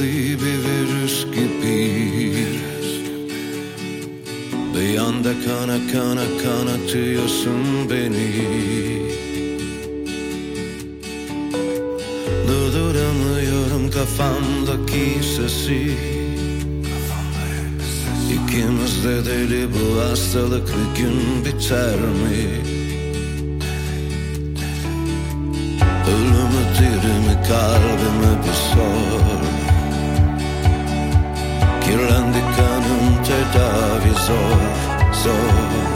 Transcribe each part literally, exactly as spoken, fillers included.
gibi, bir virüs gibi. Bir anda kana kana kanatıyorsun beni. Durduramıyorum kafamdaki sesi. İkimiz de deli, bu hastalık bir gün biter mi? Ölümü dirimi kalbime bir sor. Kirlendi kanım, tedavi zor, zor.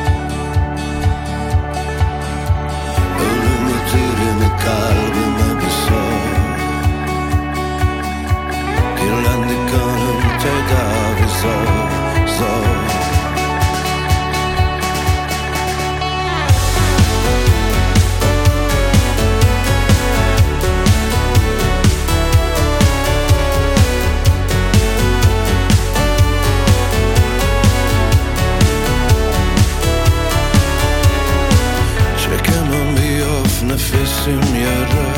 Ölümü dirimi kalbime bir sor. Kirlendi kanım, tedavi zor, zor. Nefesim yara.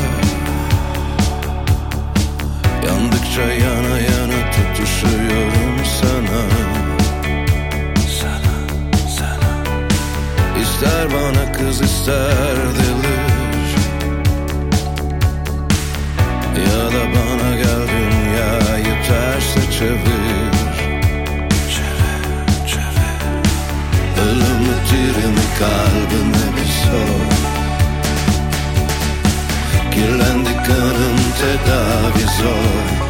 Yandıkça yana yana tutuşuyorum sana. Sana, sana. İster bana kız, ister delir. Ya da bana gel, dünyayı terse çevir. Çevir, çevir. Ölümü dirimi kalbime bir sor. Kirlendi kanım, tedavi zor.